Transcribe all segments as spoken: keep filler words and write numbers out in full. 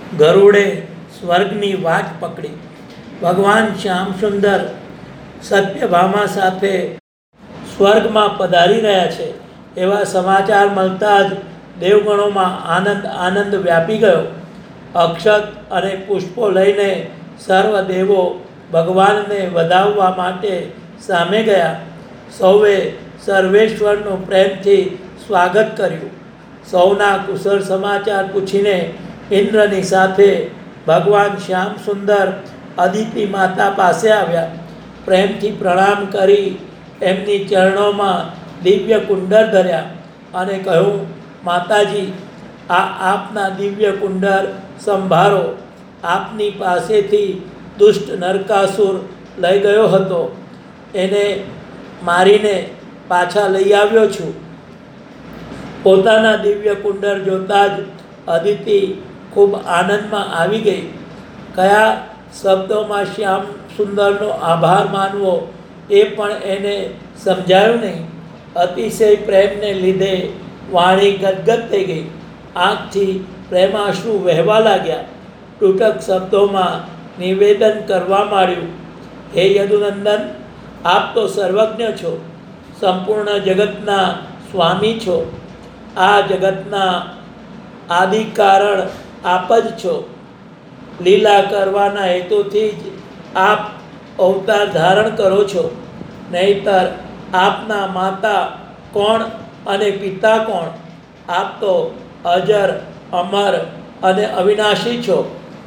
ગરુડે સ્વર્ગની વાટ પકડી. ભગવાન શ્યામ સુંદર સત્યભામા સાથે સ્વર્ગમાં પધારી રહ્યા છે એવા સમાચાર મળતા જ દેવગણોમાં આનંદ આનંદ વ્યાપી ગયો. અક્ષત અને પુષ્પો લઈને સર્વ દેવો ભગવાનને વધાવવા માટે સામે ગયા. સૌએ સર્વેશ્વરનું પ્રેમથી સ્વાગત કર્યું. સૌના કુશળ સમાચાર પૂછીને ઇન્દ્રની સાથે ભગવાન શ્યામ સુંદર અદિતિ માતા પાસે આવ્યા. પ્રેમથી પ્રણામ કરી એમની ચરણોમાં દિવ્ય કુંડર ધર્યા અને કહ્યું, માતાજી, આ આપના દિવ્ય કુંડર સંભાળો. આપની પાસેથી દુષ્ટ નરકાસુર લઈ ગયો હતો, એને મારીને પાછા લઈ આવ્યો છું. પોતાના દિવ્ય કુંડર જોતાં જ અદિતિ ખૂબ આનંદમાં આવી ગઈ. કયા શબ્દોમાં શ્યામ સુંદરનો આભાર માનવો એ પણ એને સમજાયું નહીં. અતિશય પ્રેમને લીધે વાણી ગદગદ થઈ ગઈ. આંખથી પ્રેમાશ્રુ વહેવા લાગ્યા. તૂટક શબ્દોમાં નિવેદન કરવા માંડ્યું, હે યદુનંદન, આપ તો સર્વજ્ઞ છો, સંપૂર્ણ જગતના સ્વામી છો. આ જગતના આદિ કારણ આપ જ છો. લીલા કરવાના હેતુથી જ આપ અવતાર ધારણ કરો છો. નહીંતર આપના માતા કોણ અને પિતા કોણ? આપ તો અજર, અમર અને અવિનાશી છો.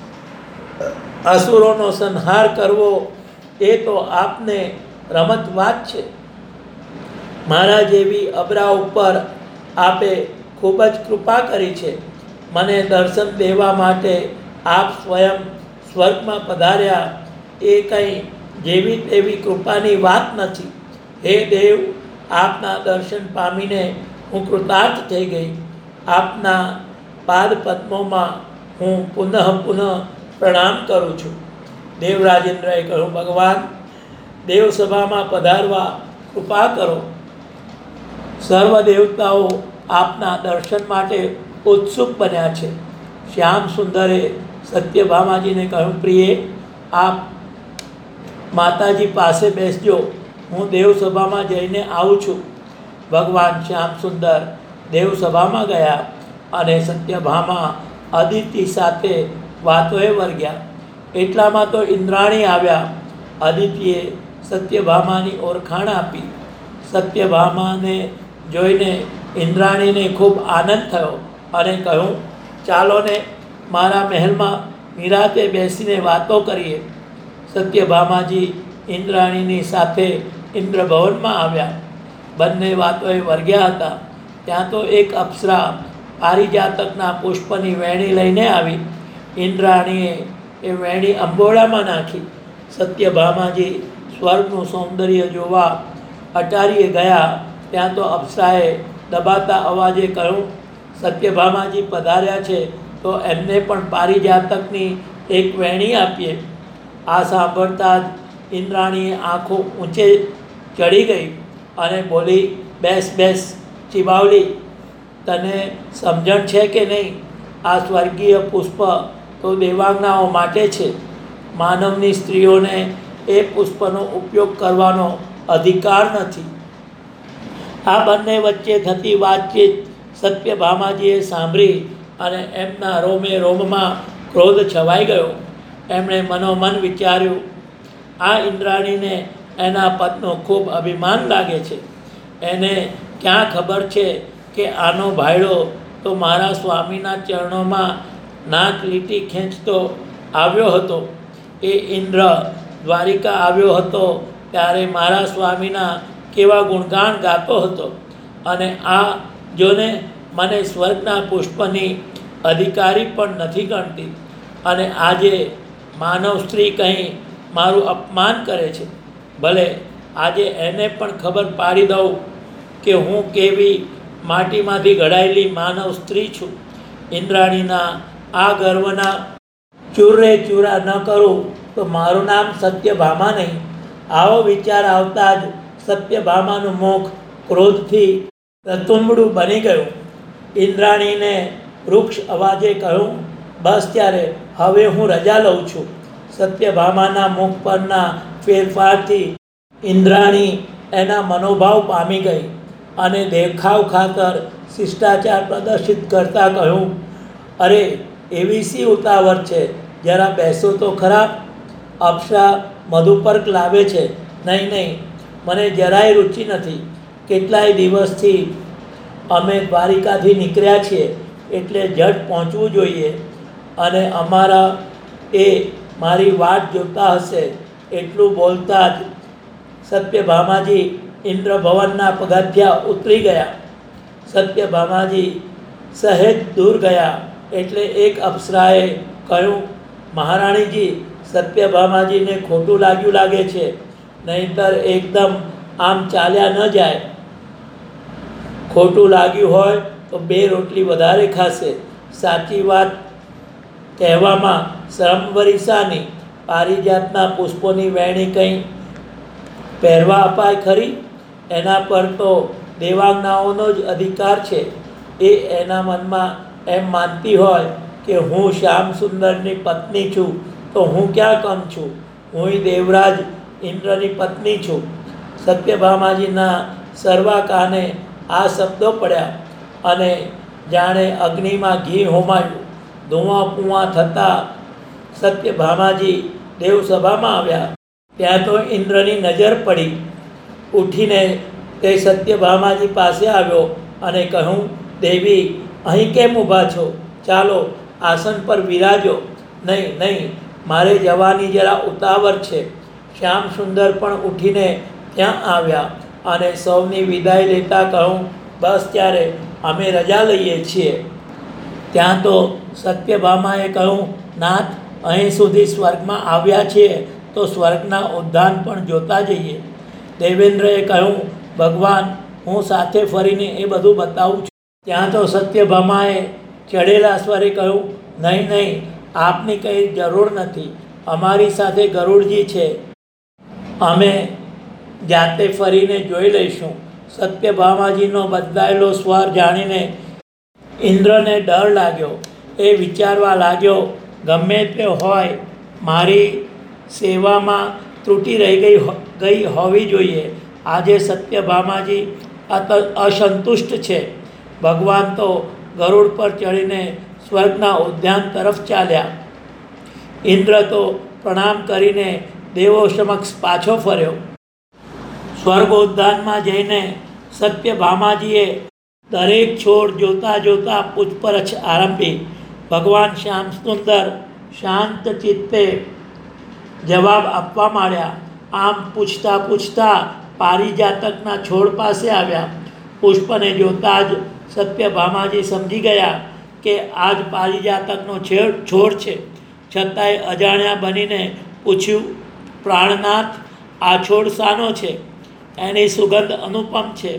અસુરોનો સંહાર કરવો એ તો આપને રમત વાત છે. મારા જેવી અબરા ઉપર આપે ખૂબ જ કૃપા કરી છે. મને દર્શન દેવા માટે આપ સ્વયં સ્વર્ગમાં પધાર્યા એ કંઈ જેવી તેવી કૃપાની વાત નથી. હે દેવ, આપના દર્શન પામીને હું કૃતાર્થ થઈ ગઈ. આપના પાદ પદ્મોમાં હું પુનઃ પુનઃ પ્રણામ કરું છું. દેવરાજેન્દ્રએ કહ્યું, ભગવાન, દેવસભામાં પધારવા કૃપા કરો. સર્વ દેવતાઓ આપના દર્શન માટે ઉત્સુક બન્યા છે. શ્યામ સુંદરે સત્યભામાજીને કહ્યું, પ્રિયે, આપ માતાજી પાસે બેસજો, હું દેવસભામાં જઈને આવું છું. ભગવાન શ્યામ સુંદર દેવસભામાં ગયા અને સત્યભામા અદિતિ સાથે વાતોએ વર્ગ્યા. એટલામાં તો ઇન્દ્રાણી આવ્યા. અદિતિએ સત્યભામાની ઓળખાણ આપી. સત્યભામાને જોઈને ઇન્દ્રાણીને ખૂબ આનંદ થયો અને કહ્યું, ચાલો ને મારા મહેલમાં નિરાતે બેસીને વાતો કરીએ. સત્યભામાજી ઇન્દ્રાણીની સાથે ઇન્દ્રભવનમાં આવ્યા. બંને વાતોએ વર્ગ્યા હતા. ત્યાં તો એક અપ્સરા પારિજાતકના પુષ્પની વેણી લઈને આવી. ઇન્દ્રાણીએ એ વેણી અંબોળામાં નાખી. સત્યભામાજી સ્વર્ગનું સૌંદર્ય જોવા અટારીએ ગયા. ત્યાં તો અપ્સરાએ દબાતા અવાજે કહ્યું, સત્યભામાજી પધાર્યા છે તો એમને પણ પારિજાતકની એક વેણી આપીએ. આ સાંભળતા જ ઇન્દ્રાણીએ આંખો ઊંચે ચડી ગઈ અને બોલી, બેસ બેસ ચિબાવલી, તને સમજણ છે કે નહીં? આ સ્વર્ગીય પુષ્પ તો દેવાંગનાઓ માટે છે. માનવની સ્ત્રીઓને એ પુષ્પનો ઉપયોગ કરવાનો અધિકાર નથી. આ બંને વચ્ચે થતી વાતચીત સત્યભામાજીએ સાંભળી અને એમના રોમે રોમમાં ક્રોધ છવાઈ ગયો. એમણે મનોમન વિચાર્યું, આ ઇન્દ્રાણીને એના પદનો ખૂબ અભિમાન લાગે છે. એને ક્યાં ખબર છે કે આનો ભાઈડો તો મારા સ્વામીના ચરણોમાં નાક લીટી ખેંચતો આવ્યો હતો. એ ઇન્દ્ર દ્વારિકા આવ્યો હતો ત્યારે મારા સ્વામીના કેવા ગુણગાન ગાતો હતો. અને આ જોને મને સ્વર્ગના પુષ્પની અધિકારી પણ નથી ગણતી. અને આજે માનવ સ્ત્રી કહી મારું અપમાન કરે છે. ભલે આજે એને પણ ખબર પાડી દઉં કે હું કેવી માટીમાંથી ઘડાયેલી માનવ સ્ત્રી છું. ઇન્દ્રાણીના આ ગર્વના ચૂરે ચૂરા ન કરું તો મારું નામ સત્યભામા નહીં. આવો વિચાર આવતા જ સત્યભામાનું મુખ ક્રોધથી રતુંબડું બની ગયું. ઇન્દ્રાણીને વૃક્ષ અવાજે કહ્યું, બસ ત્યારે હવે હું રજા લઉં છું. સત્યભામાના મુખ પરના ફેરફારથી ઇન્દ્રાણી એના મનોભાવ પામી ગઈ અને દેખાવ ખાતર શિષ્ટાચાર પ્રદર્શિત કરતાં કહ્યું, અરે એવી સી ઉતાવળ છે, જરા બેસો તો ખરા. અપ્સરા મધુપર્ક લાવે છે. નહીં નહીં, મને જરાય રુચિ નથી. કેટલાય દિવસથી અમે દ્વારિકાથી નીકળ્યા છીએ, એટલે ઝટ પહોંચવું જોઈએ અને અમારા એ મારી વાટ જોતા હશે. એટલું બોલતા જ સત્યભામાજી ઇન્દ્રભવનના પગથિયા ઉતરી ગયા. સત્યભામાજી સહેજ દૂર ગયા એટલે એક અપ્સરાએ કહ્યું, મહારાણીજી, સત્યભામાજીને ખોટું લાગ્યું લાગે છે, નહીંતર એકદમ આમ ચાલ્યા ન જાય. ખોટું લાગ્યું હોય તો બે રોટલી વધારે ખાશે. સાચી વાત કહેવામાં શ્રમવરી શાની? પારિજાતના પુષ્પોની વેણી કંઈ પહેરવા અપાય ખરી? એના પર તો દેવાંગનાઓનો જ અધિકાર છે. એ એના મનમાં એમ માનતી હોય કે હું શ્યામ સુંદરની પત્ની છું તો હું ક્યાં કમ છું? હુંય દેવરાજ ઇન્દ્રની પત્ની છું. સત્યભામાજીના સર્વા કાને આ શબ્દો પડ્યા અને જાણે અગ્નિમાં ઘી હોમાયું. ધુઆં પુઆં થતાં સત્યભામાજી દેવસભામાં આવ્યા. ત્યાં તો ઇન્દ્રની નજર પડી. ઉઠીને તે સત્યભામાજી પાસે આવ્યો અને કહ્યું, દેવી, અહીં કેમ ઊભા છો? ચાલો આસન પર બિરાજો. નહીં નહીં, મારે જવાની જરા ઉતાવળ છે. શ્યામ સુંદર પણ ઉઠીને ત્યાં આવ્યા અને સૌની વિદાય લેતા કહું, બસ ત્યારે અમે રજા લઈએ છીએ. ત્યાં તો સત્યભામાએ કહ્યું, નાથ, અહીં સુધી સ્વર્ગમાં આવ્યા છીએ તો સ્વર્ગના ઉદ્યાન પણ જોતા જઈએ. દેવેન્દ્રએ કહ્યું, ભગવાન, હું સાથે ફરીને એ બધું બતાવું છું. ત્યાં તો સત્યભામાએ ચઢેલા સ્વરે કહ્યું, નહીં નહીં, આપની કંઈ જરૂર નથી. અમારી સાથે ગરુડજી છે, અમે જાતે ફરીને જોઈ લઈશું. સત્યભામાજીનો બદલાયેલો સ્વર જાણીને ઇન્દ્રને ડર લાગ્યો. એ વિચારવા લાગ્યો, ગમે તે હોય, મારી સેવામાં ત્રુટિ રહી ગઈ ગઈ હોવી જોઈએ. આજે સત્યભામાજી અત અસંતુષ્ટ છે. ભગવાન તો ગરુડ પર ચડીને સ્વર્ગના ઉદ્યાન તરફ ચાલ્યા. ઇન્દ્ર તો પ્રણામ કરીને દેવો સમક્ષ પાછો ફર્યો. સ્વર્ગોદ્યાનમાં જઈને સત્યભામાજીએ દરેક છોડ જોતા જોતા પૂછપરછ આરંભી. ભગવાન શ્યામ સુંદર શાંત ચિત્તે જવાબ આપવા માંડ્યા. આમ પૂછતા પૂછતા પારિજાતકના છોડ પાસે આવ્યા. પુષ્પને જોતા જ સત્યભામાજી સમજી ગયા કે આ જ પારિજાતકનો છેડ છોડ છે. છતાંય અજાણ્યા બનીને પૂછ્યું, પ્રાણનાથ, આ છોડ શાનો છે? એની સુગંધ અનુપમ છે.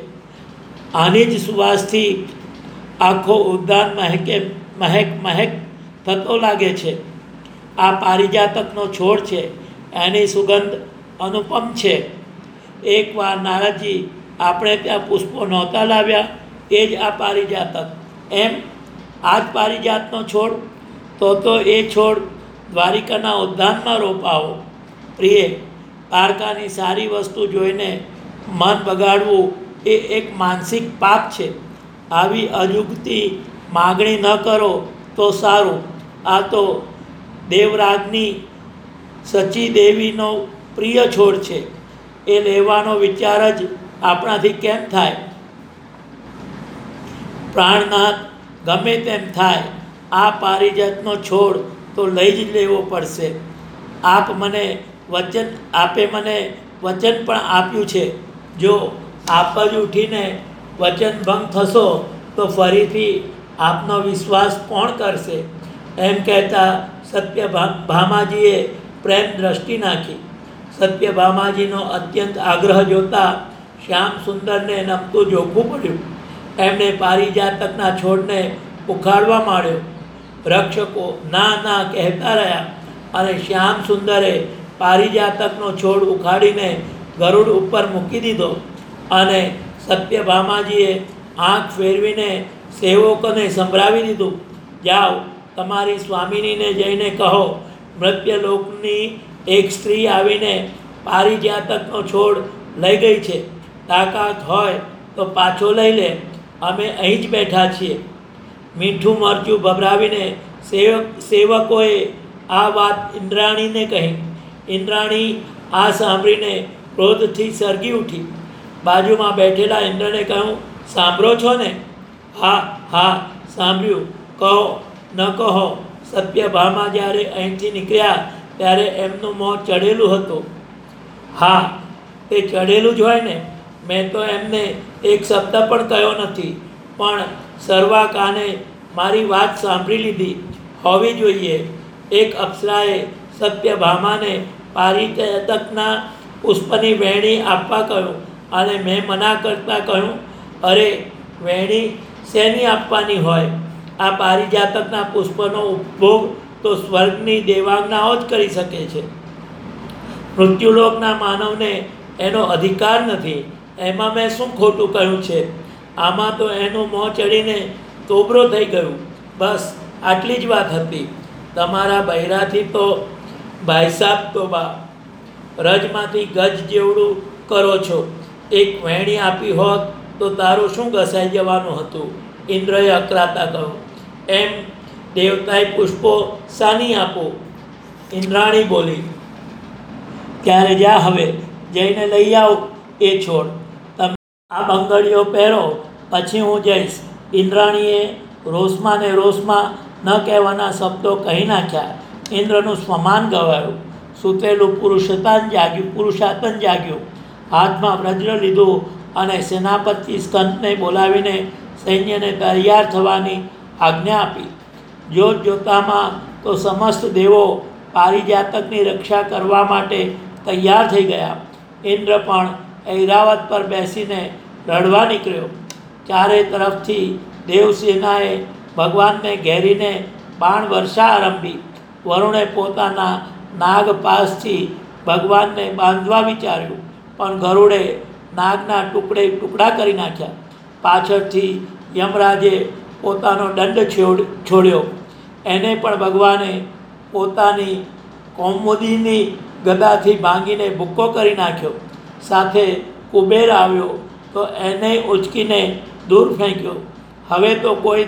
આની જ સુવાસથી આખો ઉદ્યાન મહેકે મહેક મહેક થતો લાગે છે. આ પારિજાતકનો છોડ છે, એની સુગંધ અનુપમ છે. એકવાર નારદજી આપણે ત્યાં પુષ્પો નહોતા લાવ્યા, એ જ આ પારિજાતક. એમ? આ જ પારિજાતનો છોડ? તો તો એ છોડ દ્વારિકાના ઉદ્યાનમાં રોપાવો. પ્રિય, પારકાની સારી વસ્તુ જોઈને મન બગાડવું એ એક માનસિક પાપ છે. આવી અયુક્તિ માગણી ન કરો તો સારું. આ તો દેવરાજની સચીદેવીનો પ્રિય છોડ છે. એ લેવાનો વિચાર જ આપણાથી કેમ થાય? પ્રાણનાથ, ગમે તેમ થાય, આ પારિજાતનો છોડ તો લઈ જ લેવો પડશે. આપ મને વચન આપે મને વચન પણ આપ્યું છે. જો આપ જ ઉઠીને વચન ભંગ થશો તો ફરીથી આપનો વિશ્વાસ કોણ કરશે? એમ કહેતા સત્યભામાજીએ પ્રેમ દ્રષ્ટિ નાખી. સત્યભામાજીનો અત્યંત આગ્રહ જોતા શ્યામ સુંદરને નમતું જોખવું પડ્યું. એમણે પારિજાતકના છોડને ઉખાડવા માંડ્યો. રક્ષકો ના ના કહેતા રહ્યા અને શ્યામ સુંદરે પારિજાતકનો છોડ ઉખાડીને ગરુડ ઉપર મૂકી દીધો અને સત્યભામાજીએ આંખ ફેરવીને સેવકોને સંભળાવી દીધું, જાઓ તમારી સ્વામિનીને જઈને કહો, મૃત્યુલોકની એક સ્ત્રી આવીને પારિજાતકનો છોડ લઈ ગઈ છે. તાકાત હોય તો પાછો લઈ લે, અમે અહીં જ બેઠા છીએ. મીઠું મરચું ભભરાવીને સેવક સેવકોએ આ વાત ઇન્દ્રાણીને કહી. ઇન્દ્રાણી આ સાંભળીને ક્રોધથી સળગી ઉઠી. બાજુમાં બેઠેલા ઇન્દ્રને કહ્યું, સાંભળો છો ને? હા હા સાંભળ્યું, કહો ન કહો. સત્યભામા જ્યારે અહીંથી નીકળ્યા ત્યારે એમનું મોં ચડેલું હતું. હા, તે ચડેલું જ હોય ને. મેં તો એમને એક શબ્દ પણ કહ્યો નથી, પણ સર્વા કાને મારી વાત સાંભળી લીધી હોવી જોઈએ. એક અપ્સરાએ સત્યભામાને પારિજાતકના પુષ્પની વહેણી આપવા કહ્યું અને મેં મના કરતાં કહ્યું, અરે વહેણી શેની આપવાની હોય? આ પારિજાતકના પુષ્પનો ઉપભોગ તો સ્વર્ગની દેવાંગનાઓ જ કરી શકે છે. મૃત્યુલોકના માનવને એનો અધિકાર નથી. એમાં મેં શું ખોટું કહ્યું છે? આમાં તો એનું મોં ચડીને તોબરો થઈ ગયું. બસ આટલી જ વાત હતી. તમારા બૈરાથી તો ભાઈ સાહેબ તો બા રજમાંથી ગજ જેવડું કરો છો. એક વહેણી આપી હોત તો તારું શું ઘસાઈ જવાનું હતું? ઇન્દ્રએ અકરાતા કહ્યું. એમ દેવતાએ પુષ્પો સાની આપો? ઇન્દ્રાણી બોલી. ત્યારે જા હવે જઈને લઈ આવ એ છોડ. તમે આ બંગડીઓ પહેરો, પછી હું જઈશ. ઇન્દ્રાણીએ રોષમાં ને રોષમાં ન કહેવાના શબ્દો કહી નાખ્યા. ઇન્દ્રનું સ્વમાન ગવાયું. સૂતેલું પુરુષાતન જાગ્યું પુરુષાતન જાગ્યું હાથમાં વજ્ર લીધું અને સેનાપતિ સ્કંદને બોલાવીને સૈન્યને તૈયાર થવાની આજ્ઞા આપી. જોત જોતામાં તો સમસ્ત દેવો પારિજાતકની રક્ષા કરવા માટે તૈયાર થઈ ગયા. ઇન્દ્ર પણ ઐરાવત પર બેસીને લડવા નીકળ્યો. ચારે તરફથી દેવસેનાએ ભગવાનને ઘેરીને બાણ વર્ષા આરંભી. વરુણે પોતાના નાગપાસથી ભગવાનને બાંધવા વિચાર્યું, પણ ગરુડે નાગના ટુકડે ટુકડા કરી નાખ્યા. પાછળથી યમરાજે પોતાનો દંડ છોડ છોડ્યો. એને પણ ભગવાને પોતાની કૌમુદીની ગદાથી ભાંગીને ભૂક્કો કરી નાખ્યો. સાથે કુબેર આવ્યો તો એને ઉચકીને દૂર ફેંક્યો. હવે તો કોઈ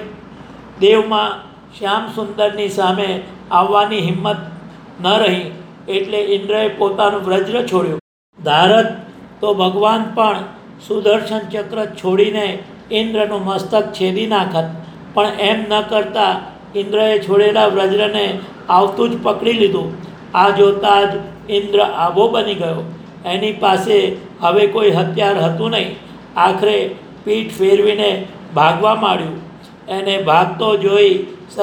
દેવમાં શ્યામ સુંદરની સામે આવવાની હિંમત ન રહી, એટલે ઇન્દ્રએ પોતાનું વજ્ર છોડ્યું. ધારત તો ભગવાન પણ સુદર્શન ચક્ર છોડીને ઇન્દ્રનું મસ્તક છેદી નાખત, પણ એમ ન કરતાં ઇન્દ્રએ છોડેલા વજ્રને આવતું જ પકડી લીધું. આ જોતાં જ ઇન્દ્ર આભો બની ગયો. એની પાસે હવે કોઈ હથિયાર હતું નહીં. આખરે પીઠ ફેરવીને ભાગવા માંડ્યું. એને ભાગતો જોઈ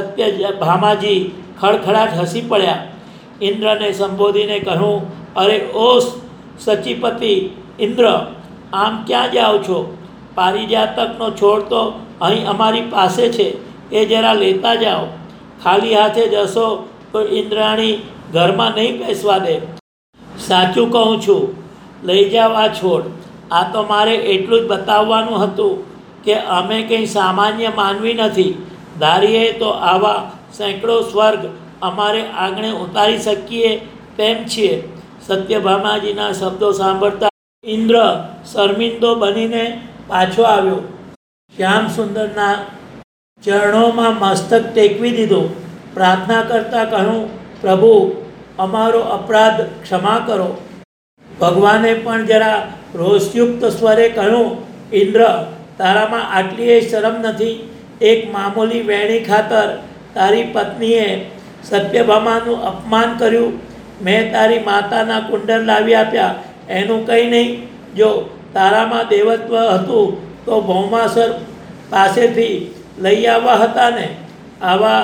સત્યભામાજી ખડખડાટ હસી પડ્યા. ઇન્દ્રને સંબોધીને કહ્યું, અરે ઓ સચીપતિ ઇન્દ્ર, આમ ક્યાં જાઓ છો? પારિજાતકનો છોડ તો અહીં અમારી પાસે છે, એ જરા લેતા જાઓ. ખાલી હાથે જશો તો ઇન્દ્રાણી ઘરમાં નહીં બેસવા દે. સાચું કહું છું, લઈ જાઓ આ છોડ. આ તો મારે એટલું જ બતાવવાનું હતું કે અમે કંઈ સામાન્ય માનવી નથી. ધારીએ તો આવા સેંકડો સ્વર્ગ અમારે આંગણે ઉતારી શકીએ તેમ છીએ. સત્યભામાજીના શબ્દો સાંભળતા ઇન્દ્ર શર્મિંદો બનીને પાછો આવ્યો. શ્યામ સુંદરના ચરણોમાં મસ્તક ટેકવી દીધું. પ્રાર્થના કરતાં કહ્યું, પ્રભુ અમારો અપરાધ ક્ષમા કરો. ભગવાને પણ જરા રોષયુક્ત સ્વરે કહ્યું, ઇન્દ્ર તારામાં આટલી શરમ નથી? એક મામૂલી વેણી ખાતર તારી પત્નીએ સત્યભામાનું અપમાન કર્યું. મેં તારી માતાના કુંડળ લાવી આપ્યા, એનું કંઈ નહીં. જો તારામાં દેવત્વ હતું તો ભૌમાસર પાસેથી લઈ આવવા હતા ને. આવા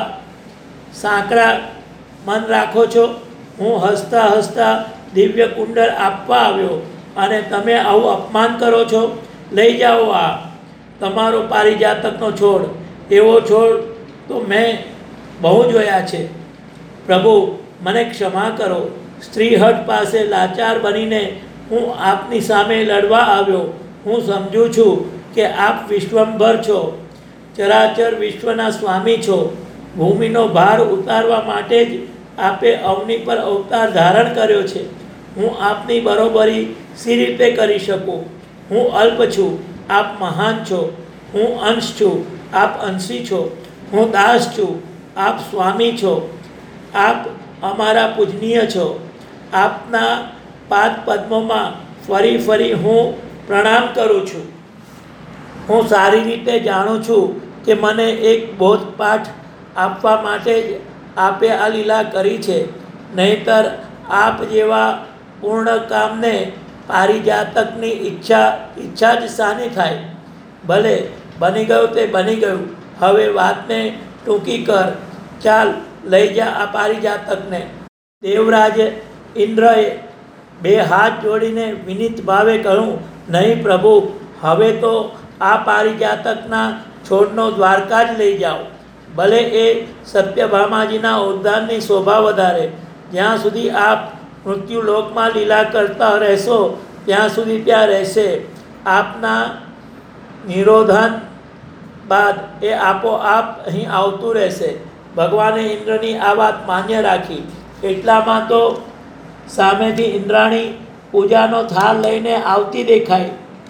સાંકડા મન રાખો છો? હું હસતા હસતા દિવ્ય કુંડળ આપવા આવ્યો અને તમે આવું અપમાન કરો છો? લઈ જાઓ આ તમારો પારિજાતકનો છોડ. એવો છોડ તો મેં બહુ જોયા છે. પ્રભુ મને ક્ષમા કરો. સ્ત્રીહટ પાસે લાચાર બનીને હું આપની સામે લડવા આવ્યો. હું સમજું છું કે આપ વિશ્વંભર છો, ચરાચર વિશ્વના સ્વામી છો. ભૂમિનો ભાર ઉતારવા માટે જ આપે અવની પર અવતાર ધારણ કર્યો છે. હું આપની બરોબરી સી રીતે કરી શકું? હું અલ્પ છું, આપ મહાન છો. હું અંશ છું, આપ અંશી છો. હું દાસ છું, આપ સ્વામી છો. આપ અમારા પૂજનીય છો. આપના પાદ પદ્મોમાં ફરી ફરી હું પ્રણામ કરું છું. હું સારી રીતે જાણું છું કે મને એક બોધપાઠ આપવા માટે જ આપે આ લીલા કરી છે. નહીંતર આપ જેવા પૂર્ણ કામને પારિજાતકની ઈચ્છા ઈચ્છા જ શાની થાય? ભલે, બની ગયું તે બની ગયું. હવે વાતને ટૂંકી કર. ચાલ, લઈ જા આ પારિજાતકને. દેવરાજ ઇન્દ્રએ બે હાથ જોડીને વિનીત ભાવે કહ્યું, નહીં પ્રભુ, હવે તો આ પારિજાતકના છોડનો દ્વારકા જ લઈ જાઓ. ભલે એ સત્યભામાજીના ઉદ્યાનની શોભા વધારે. જ્યાં સુધી આપ મૃત્યુલોકમાં લીલા કરતા રહેશો ત્યાં સુધી ત્યાં રહેશે. આપના નિરોધાન બાદ એ આપોઆપ અહીં આવતું રહેશે. ભગવાને ઇન્દ્રની આ વાત માન્ય રાખી. એટલામાં તો સામેથી ઇન્દ્રાણી પૂજાનો થાળ લઈને આવતી દેખાઈ.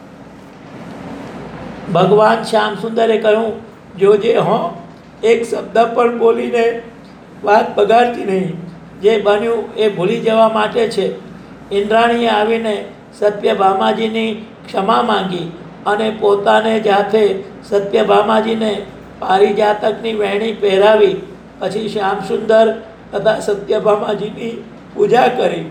ભગવાન શ્યામસુંદરે કહ્યું, જોજે હો, એક શબ્દ પણ બોલીને વાત બગાડતી નહીં. જે બન્યું એ ભૂલી જવા માટે છે. ઇન્દ્રાણીએ આવીને સત્યભામાજીની ક્ષમા માંગી અને પોતાને જાતે સત્યભામાજીને પારિજાતકની વહેણી પહેરાવી. પછી શ્યામસુંદર તથા સત્યભામાજીની પૂજા કરી.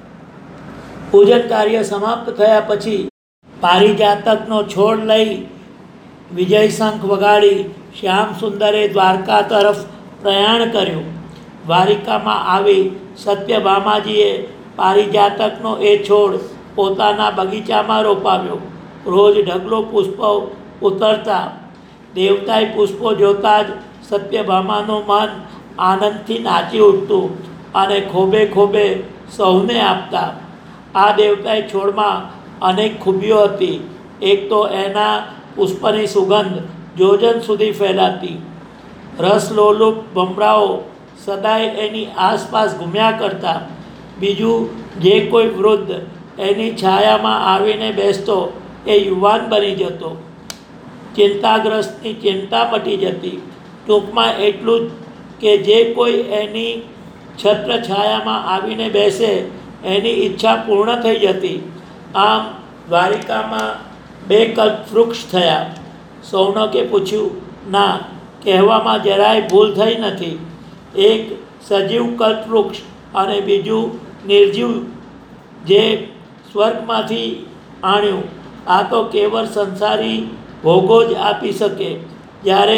પૂજન કાર્ય સમાપ્ત થયા પછી પારિજાતકનો છોડ લઈ વિજય શંખ વગાડી શ્યામસુંદરે દ્વારકા તરફ પ્રયાણ કર્યું. દ્વારિકામાં આવી સત્યભામાજીએ પારિજાતકનો એ છોડ પોતાના બગીચામાં રોપાવ્યો. રોજ ઢગલો પુષ્પો ઉતરતા. દેવતાએ પુષ્પો જોતાં જ સત્યભામાનું મન આનંદથી નાચી ઉઠતું અને ખોબે ખોબે સૌને આપતા. આ દેવતાએ છોડમાં અનેક ખૂબીઓ હતી. એક તો એના પુષ્પની સુગંધ જોજન સુધી ફેલાતી. રસલોલુપ ભમરાઓ સદાય એની આસપાસ ઘૂમ્યા કરતા. બીજું, જે કોઈ વૃદ્ધ એની છાયામાં આવીને બેસતો એ યુવાન બની જતો. ચિંતાગ્રસ્તની ચિંતા મટી જતી. ટૂંકમાં એટલું જ કે જે કોઈ એની છત્ર છાયામાં આવીને બેસે એની ઈચ્છા પૂર્ણ થઈ જતી. આમ દ્વારિકામાં બે કલ્પવૃક્ષ થયા. સૌનકે પૂછ્યું, ના, કહેવામાં જરાય ભૂલ થઈ નથી. એક સજીવ કલ્પવૃક્ષ અને બીજું નિર્જીવ, જે સ્વર્ગમાંથી આણ્યું. આ તો કેવળ સંસારી ભોગો જ આપી શકે. જ્યારે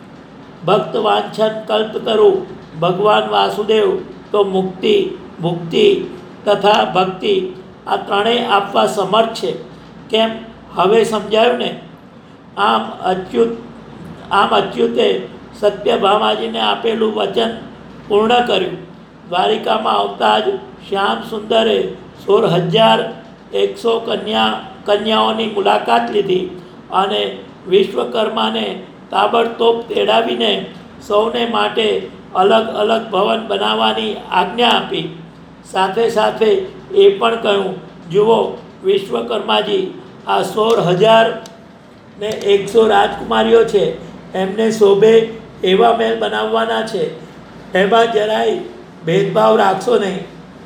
ભક્ત વાંછન કલ્પ કરું ભગવાન વાસુદેવ તો મુક્તિ, ભુક્તિ તથા ભક્તિ આ ત્રણેય આપવા સમર્થ છે. કેમ, હવે સમજાયું ને? આમ અચ્યુત આમ અચ્યુતે સત્યભામાજીને આપેલું વચન પૂર્ણ કર્યું. દ્વારિકામાં આવતા જ શ્યામ સુંદરે સોળ હજાર એકસો કન્યા કન્યાઓની મુલાકાત લીધી અને વિશ્વકર્માને તાબડતોબ તેડાવીને સૌને માટે અલગ અલગ ભવન બનાવવાની આજ્ઞા આપી. સાથે સાથે એ પણ કહ્યું, જુઓ વિશ્વકર્માજી, આ સોળ હજાર ને એકસો રાજકુમારીઓ છે. એમને શોભે એવા મહેલ બનાવવાના છે. એમાં જરાય ભેદભાવ રાખશો નહીં.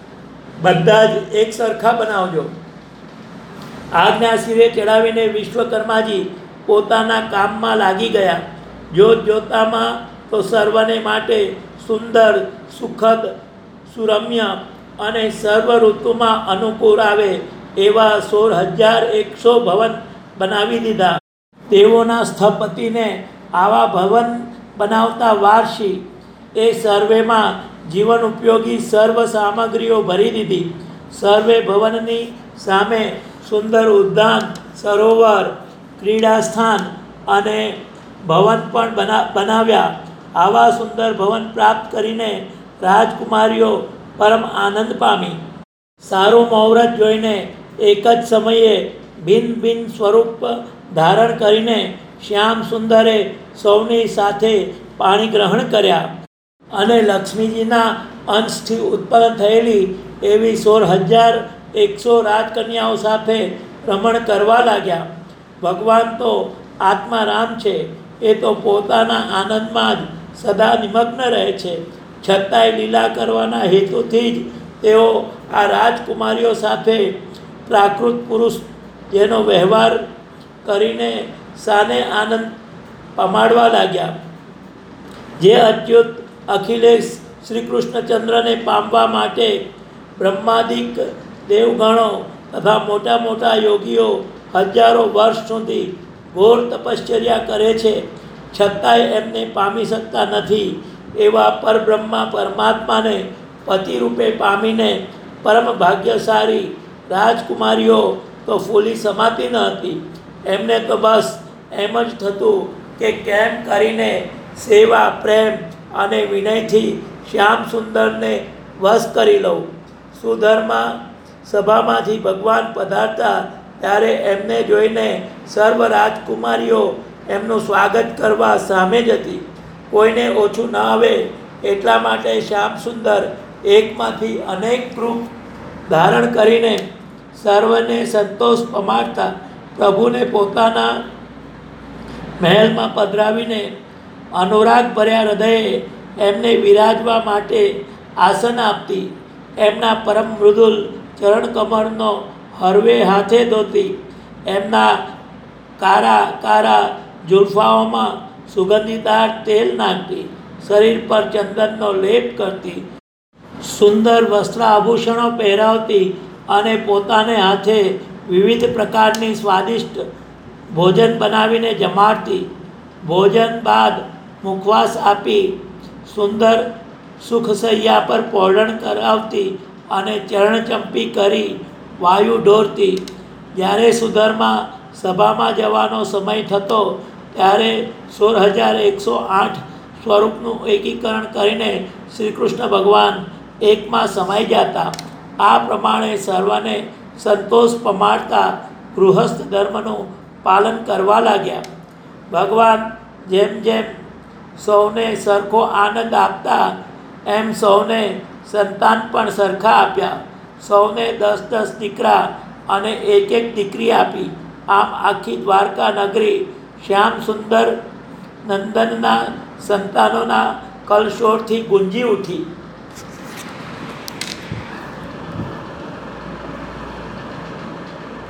બધા જ એક સરખા બનાવજો. આજ્ઞા શિરે ચડાવીને વિશ્વકર્માજી પોતાના કામમાં લાગી ગયા. જોત જોતામાં તો સર્વને માટે સુંદર, સુખદ, સુરમ્ય અને સર્વ ઋતુમાં અનુકૂળ આવે એવા સોળ હજાર એકસો ભવન બનાવી દીધા. દેવોના સ્થપતિને આવા ભવન બનાવતા વારશી એ સર્વેમાં જીવન ઉપયોગી સર્વ સામગ્રીઓ ભરી દીધી. સર્વે ભવનની સામે સુંદર ઉદ્યાન, સરોવર, ક્રીડા સ્થાન અને ભવન પણ બના બનાવ્યા. આવા સુંદર ભવન પ્રાપ્ત કરીને રાજકુમારીઓ પરમ આનંદ પામી. સારું મુહૂર્ત જોઈને એક જ સમયે ભિન્ન ભિન્ન સ્વરૂપ ધારણ કરીને શ્યામ સુંદરે સૌની સાથે પાણી ગ્રહણ કર્યા અને લક્ષ્મીજીના અંશથી ઉત્પન્ન થયેલી એવી સોળ હજાર એકસો રાજકન્યાઓ સાથે રમણ કરવા લાગ્યા. ભગવાન તો આત્મારામ છે, એ તો પોતાના આનંદમાં જ સદા નિમગ્ન રહે છે. છતાંય લીલા કરવાના હેતુથી જ તેઓ આ રાજકુમારીઓ સાથે પ્રાકૃત પુરુષ જેનો વ્યવહાર કરીને સાને આનંદ પમાડવા લાગ્યા. જે અચ્યુત અખિલેશ શ્રી કૃષ્ણચંદ્રને પામવા માટે બ્રહ્માદિક દેવગણો તથા મોટા મોટા યોગીઓ હજારો વર્ષ સુધી ઘોર તપશ્ચર્યા કરે છે, છતાંય એમને પામી શકતા નથી. એવા પરબ્રહ્મા પરમાત્માને પતિ રૂપે પામીને પરમ ભાગ્યશાળી રાજકુમારીઓ તો ફૂલી સમાતી ન હતી. એમને તો બસ એમ જ થતું કે કેમ કરીને સેવા, પ્રેમ અને વિનયથી શ્યામ સુંદરને વશ કરી લઉં. સુધર્મા સભામાંથી ભગવાન પધારતા ત્યારે એમને જોઈને સર્વ રાજકુમારીઓ એમનું સ્વાગત કરવા સામે જ હતી. કોઈને ઓછું ન આવે એટલા માટે શ્યામ સુંદર એકમાંથી અનેક રૂપ ધારણ કરીને સર્વને સંતોષ પમાડતા પ્રભુને પોતાના મહેલમાં પધરાવીને અનુરાગ ભર્યા હૃદયે એમને વિરાજવા માટે આસન આપતી. એમના પરમ મૃદુલ ચરણ કમળનો હરવે હાથે ધોતી. એમના કારા કારા જુલ્ફાઓમાં સુગંધીદાર તેલ નાખતી. શરીર પર ચંદનનો લેપ કરતી. સુંદર વસ્ત્ર આભૂષણો પહેરાવતી અને પોતાને હાથે વિવિધ પ્રકારની સ્વાદિષ્ટ ભોજન બનાવીને જમાડતી. ભોજન બાદ મુખવાસ આપી સુંદર સુખસૈયા પર પોઢણ કરાવતી અને ચરણચંપી કરી વાયુ ઢોરતી. જ્યારે સુધર્મા સભામાં જવાનો સમય થતો ત્યારે સોળ હજાર એકસો આઠ સ્વરૂપનું એકીકરણ કરીને શ્રી કૃષ્ણ ભગવાન એકમાં સમાઈ જતા. આ પ્રમાણે સર્વને સંતોષ પમાડતા ગૃહસ્થ ધર્મનું પાલન કરવા લાગ્યા. ભગવાન જેમ જેમ સૌને સરખો આનંદ આપતા એમ સૌને સંતાન પણ સરખા આપ્યા. સૌને દસ દસ દીકરા અને એક એક દીકરી આપી. આમ આખી દ્વારકા નગરી શ્યામ સુંદર નંદનના સંતાનોના કલશોરથી ગુંજી ઉઠી.